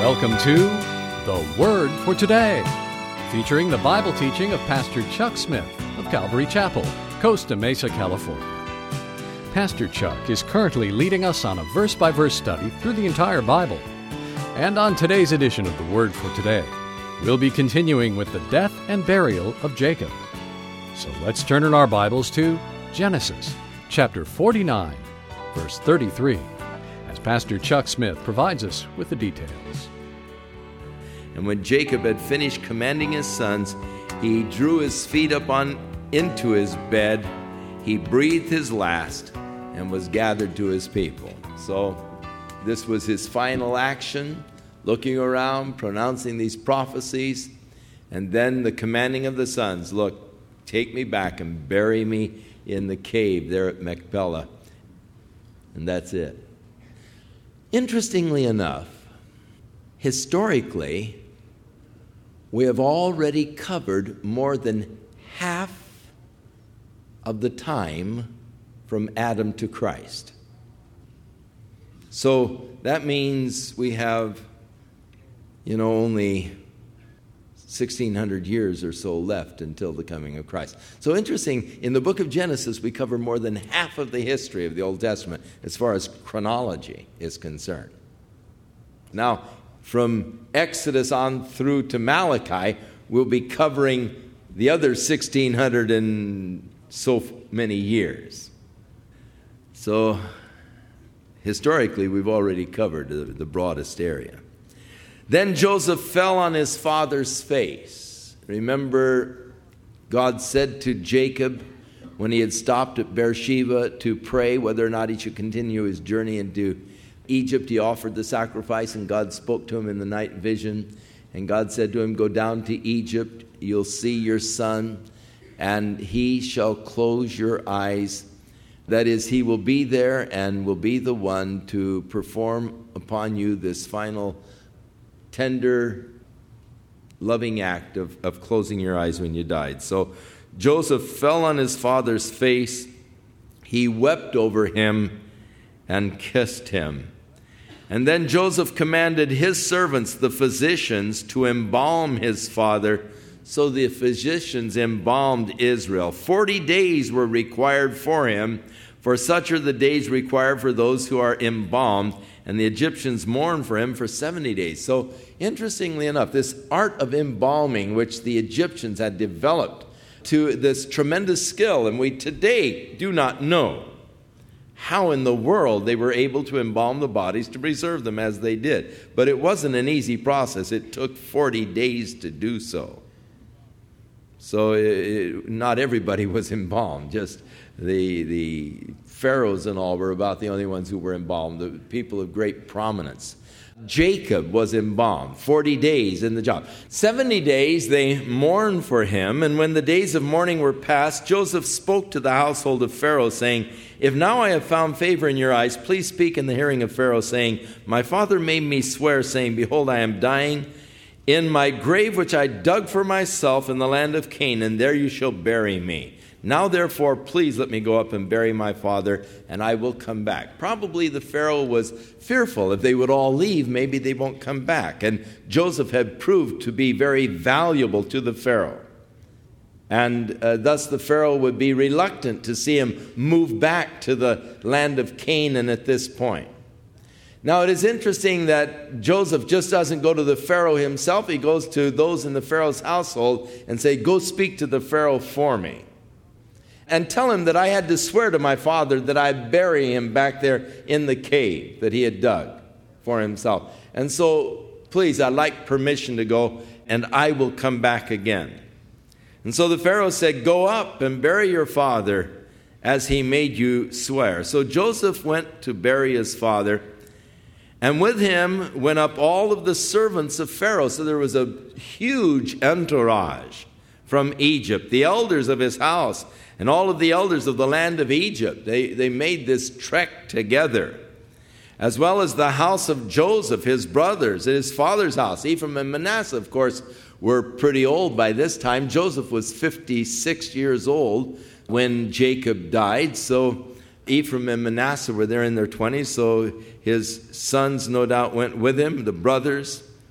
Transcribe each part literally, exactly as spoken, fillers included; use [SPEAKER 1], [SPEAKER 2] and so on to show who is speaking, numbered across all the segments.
[SPEAKER 1] Welcome to The Word for Today, featuring the Bible teaching of Pastor Chuck Smith of Calvary Chapel, Costa Mesa, California. Pastor Chuck is currently leading us on a verse-by-verse study through the entire Bible. And on today's edition of The Word for Today, we'll be continuing with the death and burial of Jacob. So let's turn in our Bibles to Genesis chapter forty-nine, verse thirty-three, as Pastor Chuck Smith provides us with the details.
[SPEAKER 2] And when Jacob had finished commanding his sons, he drew his feet up on into his bed, he breathed his last, and was gathered to his people. So this was his final action, looking around, pronouncing these prophecies, and then the commanding of the sons, look, take me back and bury me in the cave there at Machpelah. And that's it. Interestingly enough, historically, we have already covered more than half of the time from Adam to Christ. So that means we have, you know, only sixteen hundred years or so left until the coming of Christ. So interesting, in the book of Genesis, we cover more than half of the history of the Old Testament as far as chronology is concerned. Now, from Exodus on through to Malachi, we'll be covering the other sixteen hundred and so many years. So, historically, we've already covered the, the broadest area. Then Joseph fell on his father's face. Remember, God said to Jacob, when he had stopped at Beersheba to pray whether or not he should continue his journey into Egypt, he offered the sacrifice, and God spoke to him in the night vision. And God said to him, go down to Egypt, you'll see your son, and he shall close your eyes. That is, he will be there and will be the one to perform upon you this final tender, loving act of, of closing your eyes when you died. So Joseph fell on his father's face. He wept over him and kissed him. And then Joseph commanded his servants, the physicians, to embalm his father. So the physicians embalmed Israel. Forty days were required for him, for such are the days required for those who are embalmed. And the Egyptians mourned for him for seventy days. So, interestingly enough, this art of embalming, which the Egyptians had developed to this tremendous skill, and we today do not know how in the world they were able to embalm the bodies to preserve them as they did. But it wasn't an easy process. It took forty days to do so. So, it, not everybody was embalmed, just the the pharaohs and all were about the only ones who were embalmed, the people of great prominence. Jacob was embalmed, forty days in the job. seventy days they mourned for him, and when the days of mourning were past, Joseph spoke to the household of Pharaoh, saying, if now I have found favor in your eyes, please speak in the hearing of Pharaoh, saying, my father made me swear, saying, behold, I am dying. In my grave which I dug for myself in the land of Canaan, there you shall bury me. Now, therefore, please let me go up and bury my father, and I will come back. Probably the Pharaoh was fearful if they would all leave, maybe they won't come back. And Joseph had proved to be very valuable to the Pharaoh. And uh, thus the Pharaoh would be reluctant to see him move back to the land of Canaan at this point. Now, it is interesting that Joseph just doesn't go to the Pharaoh himself. He goes to those in the Pharaoh's household and say, go speak to the Pharaoh for me. And tell him that I had to swear to my father that I'd bury him back there in the cave that he had dug for himself. And so, please, I'd like permission to go, and I will come back again. And so the Pharaoh said, go up and bury your father as he made you swear. So Joseph went to bury his father, and with him went up all of the servants of Pharaoh. So there was a huge entourage from Egypt, the elders of his house, and all of the elders of the land of Egypt. They, they made this trek together, as well as the house of Joseph, his brothers, and his father's house. Ephraim and Manasseh, of course, were pretty old by this time. Joseph was fifty-six years old when Jacob died. So Ephraim and Manasseh were there in their twenties. So his sons, no doubt, went with him, the brothers.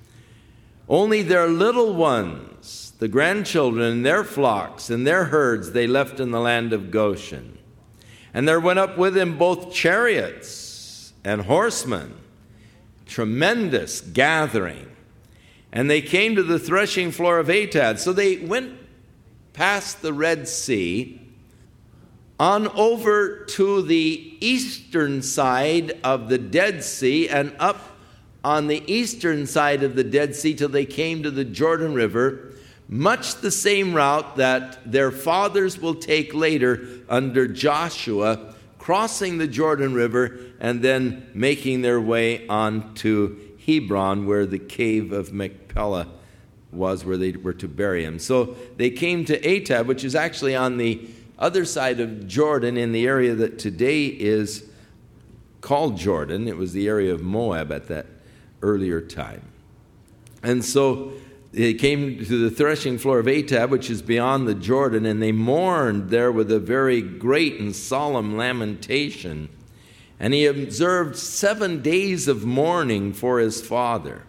[SPEAKER 2] Only their little ones, the grandchildren, their flocks and their herds they left in the land of Goshen. And there went up with him both chariots and horsemen, tremendous gathering. And they came to the threshing floor of Atad. So they went past the Red Sea on over to the eastern side of the Dead Sea and up on the eastern side of the Dead Sea till they came to the Jordan River, much the same route that their fathers will take later under Joshua, crossing the Jordan River and then making their way on to Hebron, where the cave of Machpelah was, where they were to bury him. So they came to Atad, which is actually on the other side of Jordan in the area that today is called Jordan. It was the area of Moab at that earlier time. And so they came to the threshing floor of Atad, which is beyond the Jordan, and they mourned there with a very great and solemn lamentation. And he observed seven days of mourning for his father.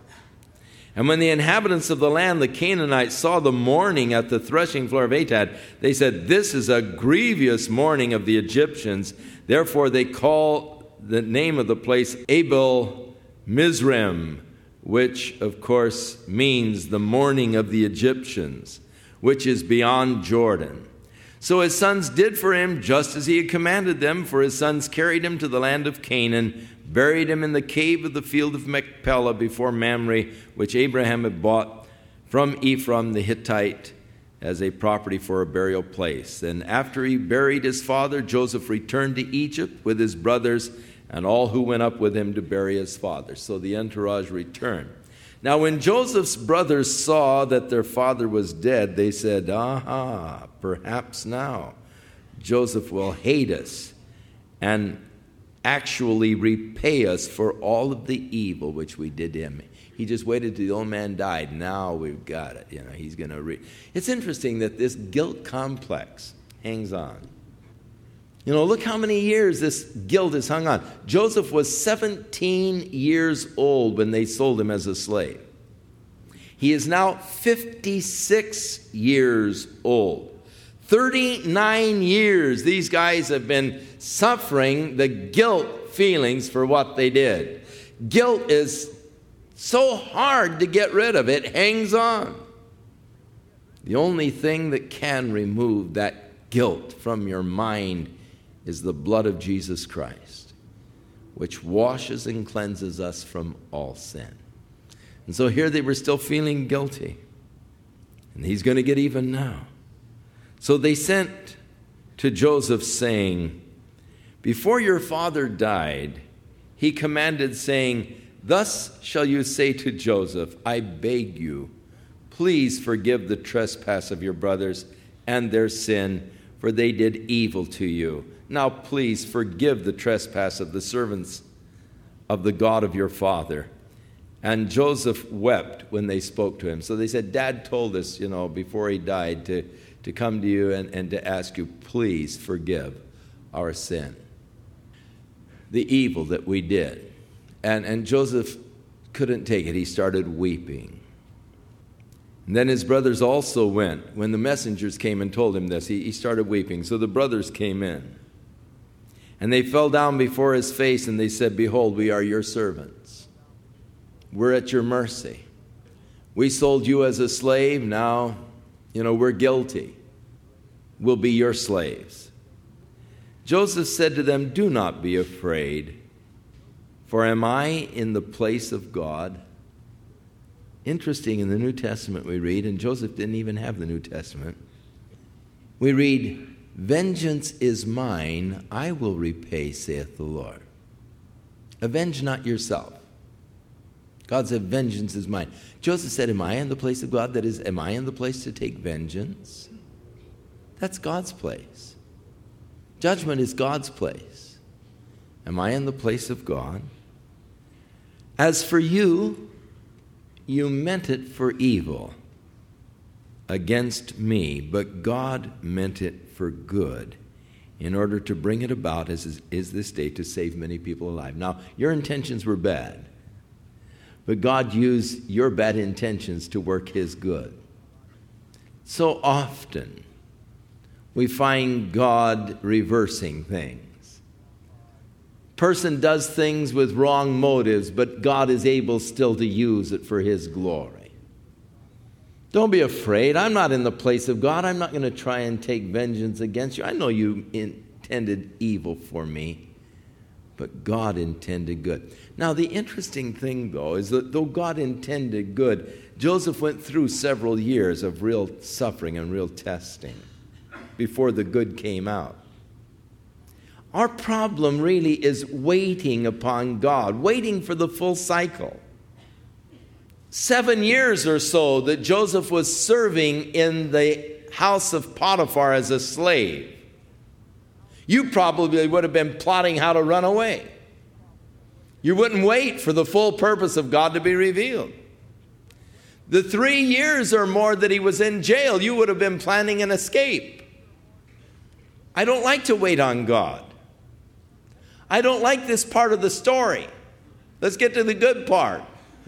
[SPEAKER 2] And when the inhabitants of the land, the Canaanites, saw the mourning at the threshing floor of Atad, they said, "This is a grievous mourning of the Egyptians." Therefore they call the name of the place Abel Mizraim, which of course means the mourning of the Egyptians, which is beyond Jordan. So his sons did for him just as he had commanded them, for his sons carried him to the land of Canaan, buried him in the cave of the field of Machpelah before Mamre, which Abraham had bought from Ephraim the Hittite as a property for a burial place. And after he buried his father, Joseph returned to Egypt with his brothers and all who went up with him to bury his father. So the entourage returned. Now when Joseph's brothers saw that their father was dead, they said, "Aha, perhaps now Joseph will hate us and actually repay us for all of the evil which we did to him." He just waited till the old man died. Now we've got it. You know, he's going to re- It's interesting that this guilt complex hangs on. You know, look how many years this guilt has hung on. Joseph was seventeen years old when they sold him as a slave. He is now fifty-six years old. thirty-nine years these guys have been suffering the guilt feelings for what they did. Guilt is so hard to get rid of. It hangs on. The only thing that can remove that guilt from your mind is the blood of Jesus Christ, which washes and cleanses us from all sin. And so here they were still feeling guilty. And he's going to get even now. So they sent to Joseph saying, "Before your father died, he commanded, saying, 'Thus shall you say to Joseph, I beg you, please forgive the trespass of your brothers and their sin, for they did evil to you. Now please forgive the trespass of the servants of the God of your father.' And Joseph wept when they spoke to him." So they said, "Dad told us, you know, before he died to, to come to you and, and to ask you, please forgive our sin, the evil that we did." And, and Joseph couldn't take it. He started weeping. And then his brothers also went. When the messengers came and told him this, he, he started weeping. So the brothers came in. And they fell down before his face and they said, "Behold, we are your servants. We're at your mercy. We sold you as a slave. Now, you know, we're guilty. We'll be your slaves." Joseph said to them, "Do not be afraid, for am I in the place of God?" Interesting, in the New Testament we read, and Joseph didn't even have the New Testament, we read, "Vengeance is mine, I will repay, saith the Lord." Avenge not yourself. God said, "Vengeance is mine." Joseph said, "Am I in the place of God? That is, am I in the place to take vengeance?" That's God's place. Judgment is God's place. Am I in the place of God? "As for you, you meant it for evil against me, but God meant it for good, in order to bring it about as is this day to save many people alive." Now, your intentions were bad, but God used your bad intentions to work his good. So often, we find God reversing things. Person does things with wrong motives, but God is able still to use it for his glory. Don't be afraid. I'm not in the place of God. I'm not going to try and take vengeance against you. I know you intended evil for me, but God intended good. Now, the interesting thing, though, is that though God intended good, Joseph went through several years of real suffering and real testing before the good came out. Our problem really is waiting upon God, waiting for the full cycle. Seven years or so that Joseph was serving in the house of Potiphar as a slave. You probably would have been plotting how to run away. You wouldn't wait for the full purpose of God to be revealed. The three years or more that he was in jail, you would have been planning an escape. I don't like to wait on God. I don't like this part of the story. Let's get to the good part.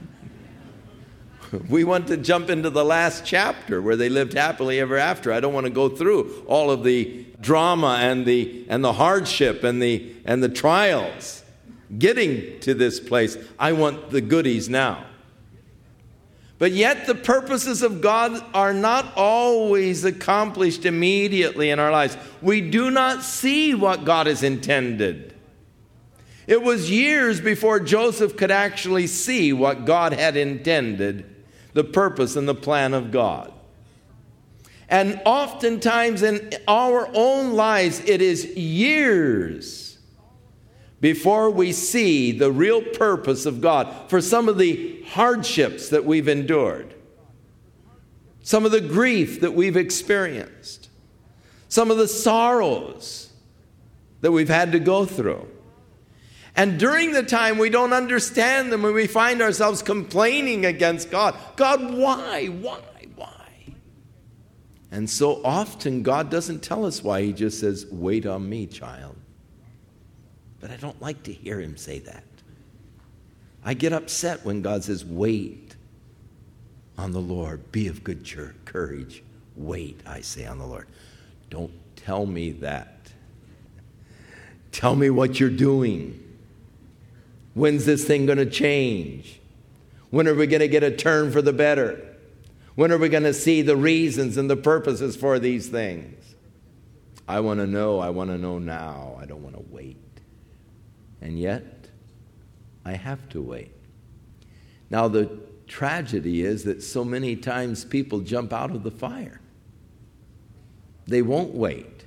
[SPEAKER 2] We want to jump into the last chapter where they lived happily ever after. I don't want to go through all of the drama and the and the hardship and the and the trials getting to this place. I want the goodies now. But yet the purposes of God are not always accomplished immediately in our lives. We do not see what God has intended. It was years before Joseph could actually see what God had intended, the purpose and the plan of God. And oftentimes in our own lives, it is years before we see the real purpose of God for some of the hardships that we've endured, some of the grief that we've experienced, some of the sorrows that we've had to go through. And during the time we don't understand them and we find ourselves complaining against God. God, why? Why? Why? And so often God doesn't tell us why. He just says, wait on me, child. But I don't like to hear him say that. I get upset when God says, wait on the Lord. Be of good courage. Wait, I say, on the Lord. Don't tell me that. Tell me what you're doing. When's this thing going to change? When are we going to get a turn for the better? When are we going to see the reasons and the purposes for these things? I want to know. I want to know now. I don't want to wait. And yet, I have to wait. Now, the tragedy is that so many times people jump out of the fire. They won't wait.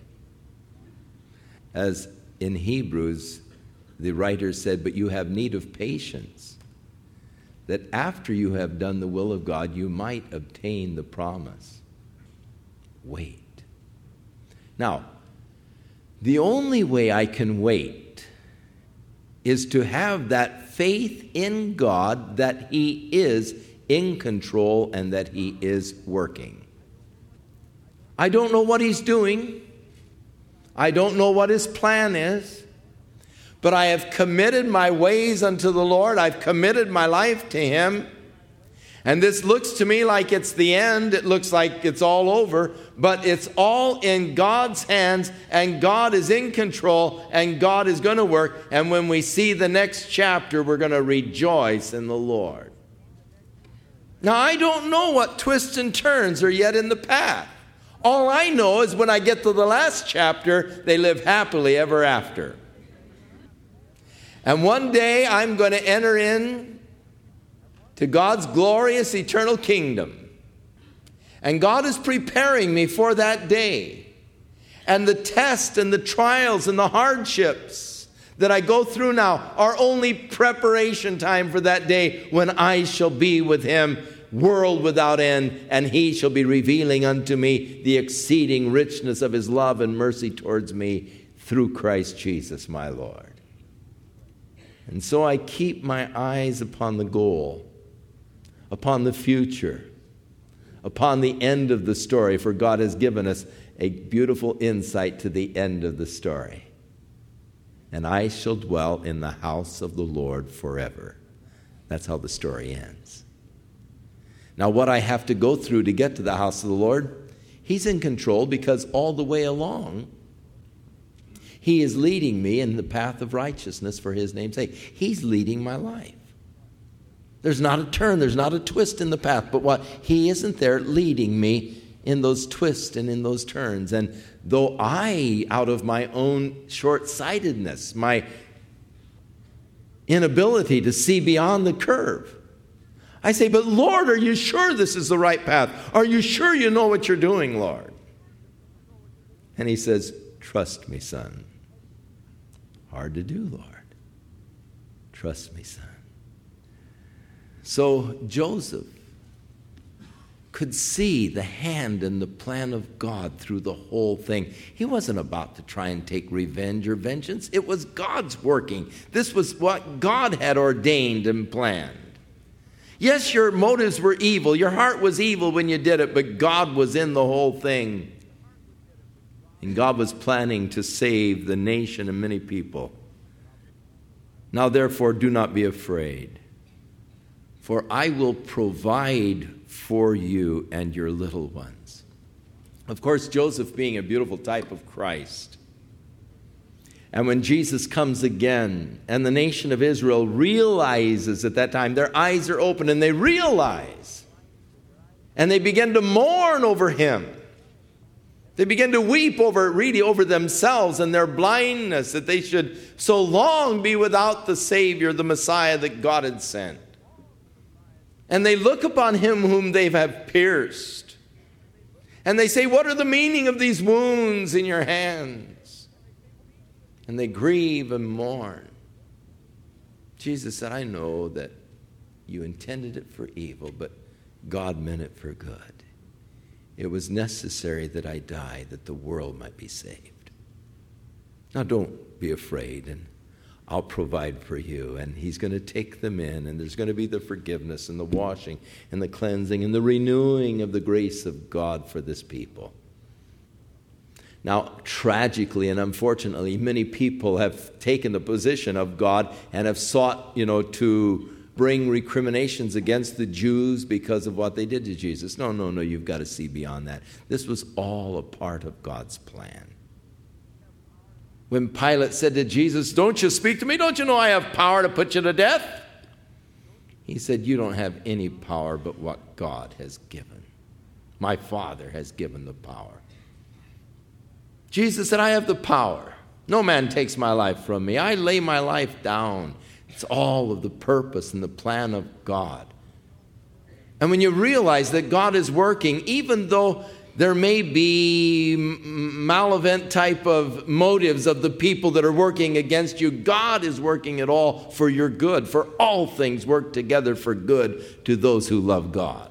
[SPEAKER 2] As in Hebrews, the writer said, but you have need of patience, that after you have done the will of God, you might obtain the promise. Wait. Now, the only way I can wait is to have that faith in God that he is in control and that he is working. I don't know what he's doing. I don't know what his plan is. But I have committed my ways unto the Lord. I've committed my life to him. And this looks to me like it's the end. It looks like it's all over. But it's all in God's hands. And God is in control. And God is going to work. And when we see the next chapter, we're going to rejoice in the Lord. Now, I don't know what twists and turns are yet in the path. All I know is when I get to the last chapter, they live happily ever after. And one day I'm going to enter in to God's glorious eternal kingdom. And God is preparing me for that day. And the tests and the trials and the hardships that I go through now are only preparation time for that day when I shall be with him, world without end, and he shall be revealing unto me the exceeding richness of his love and mercy towards me through Christ Jesus my Lord. And so I keep my eyes upon the goal, upon the future, upon the end of the story, for God has given us a beautiful insight to the end of the story. And I shall dwell in the house of the Lord forever. That's how the story ends. Now, what I have to go through to get to the house of the Lord, He's in control, because all the way along, He is leading me in the path of righteousness for His name's sake. He's leading my life. There's not a turn, there's not a twist in the path, but what? He isn't there leading me in those twists and in those turns. And though I, out of my own short-sightedness, my inability to see beyond the curve, I say, but Lord, are you sure this is the right path? Are you sure you know what you're doing, Lord? And He says, trust me, son. Hard to do, Lord. Trust me, son. So Joseph could see the hand and the plan of God through the whole thing. He wasn't about to try and take revenge or vengeance. It was God's working. This was what God had ordained and planned. Yes, your motives were evil. Your heart was evil when you did it, but God was in the whole thing. And God was planning to save the nation and many people. Now, therefore, do not be afraid, for I will provide for you and your little ones. Of course, Joseph being a beautiful type of Christ. And when Jesus comes again, and the nation of Israel realizes at that time, their eyes are open and they realize, and they begin to mourn over Him. They begin to weep over, really over themselves and their blindness, that they should so long be without the Savior, the Messiah that God had sent. And they look upon Him whom they have pierced. And they say, what are the meaning of these wounds in your hands? And they grieve and mourn. Jesus said, I know that you intended it for evil, but God meant it for good. It was necessary that I die, that the world might be saved. Now don't be afraid, and I'll provide for you. And He's going to take them in, and there's going to be the forgiveness and the washing and the cleansing and the renewing of the grace of God for this people. Now, tragically and unfortunately, many people have taken the position of God and have sought, you know, to bring recriminations against the Jews because of what they did to Jesus. No, no, no, you've got to see beyond that. This was all a part of God's plan. When Pilate said to Jesus, don't you speak to me? Don't you know I have power to put you to death? He said, you don't have any power but what God has given. My Father has given the power. Jesus said, I have the power. No man takes my life from me. I lay my life down. It's all of the purpose and the plan of God. And when you realize that God is working, even though there may be malevolent type of motives of the people that are working against you, God is working it all for your good. For all things work together for good to those who love God.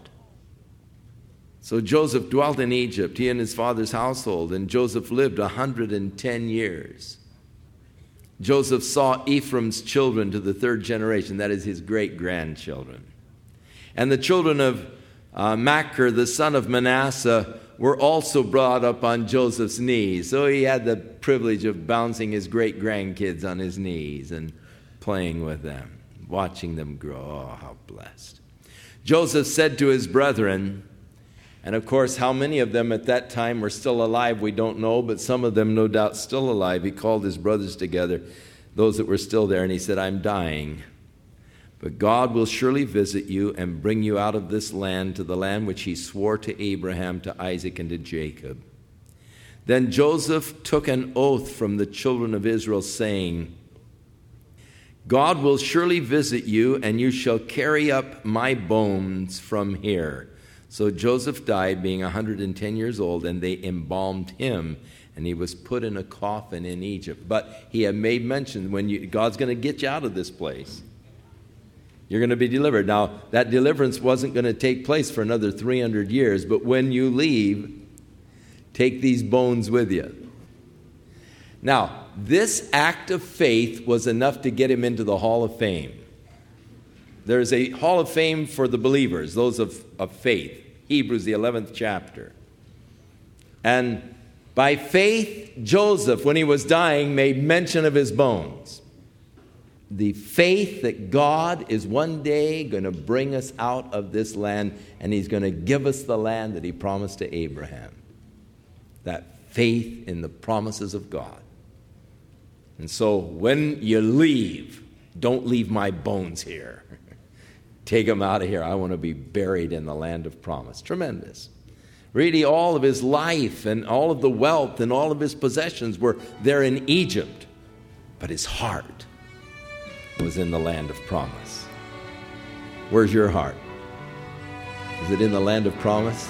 [SPEAKER 2] So Joseph dwelt in Egypt, he and his father's household, and Joseph lived one hundred ten years. Joseph saw Ephraim's children to the third generation, that is his great-grandchildren. And the children of uh, Machir, the son of Manasseh, were also brought up on Joseph's knees. So he had the privilege of bouncing his great-grandkids on his knees and playing with them, watching them grow. Oh, how blessed. Joseph said to his brethren, and of course, how many of them at that time were still alive, we don't know, but some of them no doubt still alive. He called his brothers together, those that were still there, and he said, I'm dying. But God will surely visit you and bring you out of this land to the land which He swore to Abraham, to Isaac, and to Jacob. Then Joseph took an oath from the children of Israel, saying, God will surely visit you, and you shall carry up my bones from here. So Joseph died, being one hundred ten years old, and they embalmed him, and he was put in a coffin in Egypt. But he had made mention, when you, God's going to get you out of this place, you're going to be delivered. Now, that deliverance wasn't going to take place for another three hundred years, but when you leave, take these bones with you. Now, this act of faith was enough to get him into the Hall of Fame. There's a Hall of Fame for the believers, those of, of faith. Hebrews, the eleventh chapter. And by faith, Joseph, when he was dying, made mention of his bones. the faith that God is one day going to bring us out of this land, and He's going to give us the land that He promised to Abraham. That faith in the promises of God. And so when you leave, don't leave my bones here. Take them out of here. I want to be buried in the land of promise. Tremendous. Really, all of his life and all of the wealth and all of his possessions were there in Egypt. But his heart was in the land of promise. Where's your heart? Is it in the land of promise?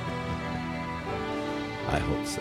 [SPEAKER 2] I hope so.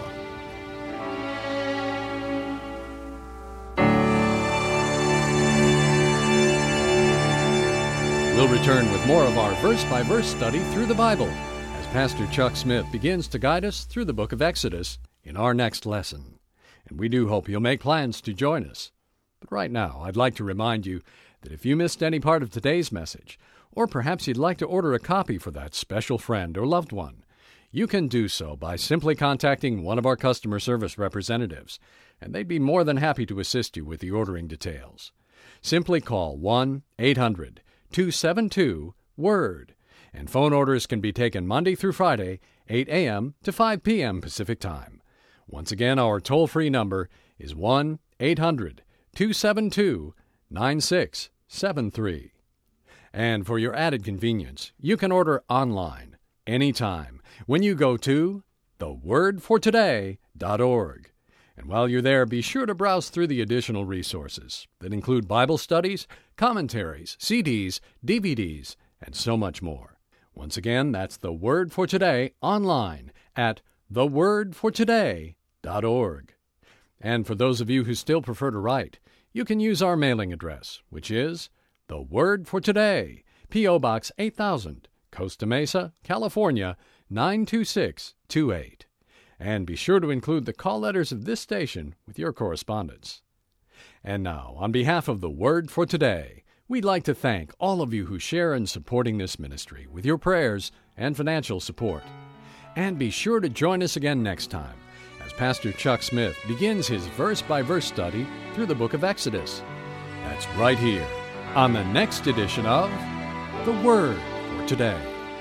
[SPEAKER 1] We'll return with more of our verse-by-verse study through the Bible as Pastor Chuck Smith begins to guide us through the book of Exodus in our next lesson. And we do hope you'll make plans to join us. But right now, I'd like to remind you that if you missed any part of today's message, or perhaps you'd like to order a copy for that special friend or loved one, you can do so by simply contacting one of our customer service representatives, and they'd be more than happy to assist you with the ordering details. Simply call one eight hundred two seven two WORD, and phone orders can be taken Monday through Friday, eight a.m. to five p.m. Pacific Time. Once again, our toll-free number is one eight hundred two seven two nine six seven three. And for your added convenience, you can order online anytime when you go to the word for today dot org. And while you're there, be sure to browse through the additional resources that include Bible studies, commentaries, C Ds, D V Ds, and so much more. Once again, that's The Word for Today online at the word for today dot org. And for those of you who still prefer to write, you can use our mailing address, which is The Word for Today, P O. Box eight thousand, Costa Mesa, California, nine two six two eight. And be sure to include the call letters of this station with your correspondence. And now, on behalf of The Word for Today, we'd like to thank all of you who share in supporting this ministry with your prayers and financial support. And be sure to join us again next time as Pastor Chuck Smith begins his verse-by-verse study through the book of Exodus. That's right here on the next edition of The Word for Today.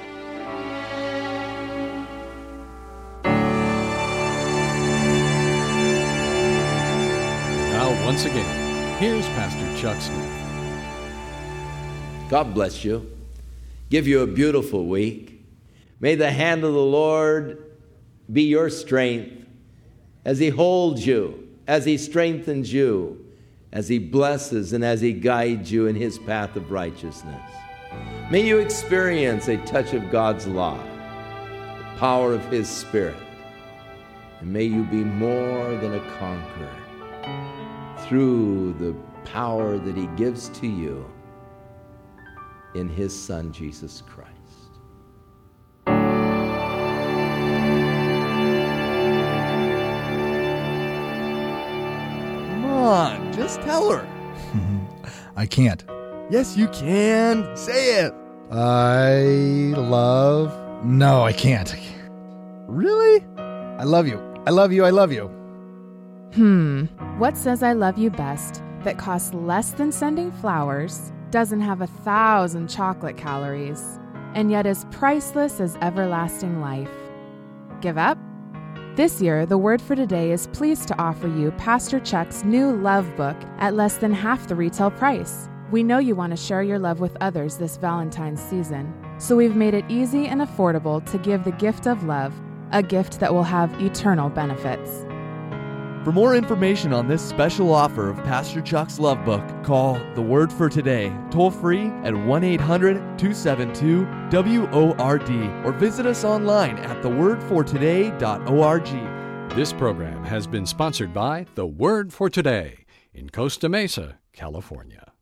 [SPEAKER 1] Now, once again, here's Pastor Chuck Smith.
[SPEAKER 2] God bless you. Give you a beautiful week. May the hand of the Lord be your strength as He holds you, as He strengthens you, as He blesses and as He guides you in His path of righteousness. May you experience a touch of God's love, the power of His Spirit, and may you be more than a conqueror through the power that He gives to you in His Son, Jesus Christ.
[SPEAKER 3] Come on, just tell her.
[SPEAKER 4] I can't.
[SPEAKER 3] Yes, you can. Say it.
[SPEAKER 4] I love... No, I can't.
[SPEAKER 3] Really?
[SPEAKER 4] I love you. I love you. I love you.
[SPEAKER 5] Hmm. What says I love you best that costs less than sending flowers, doesn't have a thousand chocolate calories, and yet is priceless as everlasting life? Give up? This year, The Word for Today is pleased to offer you Pastor Chuck's new love book at less than half the retail price. We know you want to share your love with others this Valentine's season, so we've made it easy and affordable to give the gift of love, a gift that will have eternal benefits.
[SPEAKER 3] For more information on this special offer of Pastor Chuck's Love Book, call The Word for Today, toll free at one eight hundred two seven two W O R D, or visit us online at the word for today dot org.
[SPEAKER 1] This program has been sponsored by The Word for Today in Costa Mesa, California.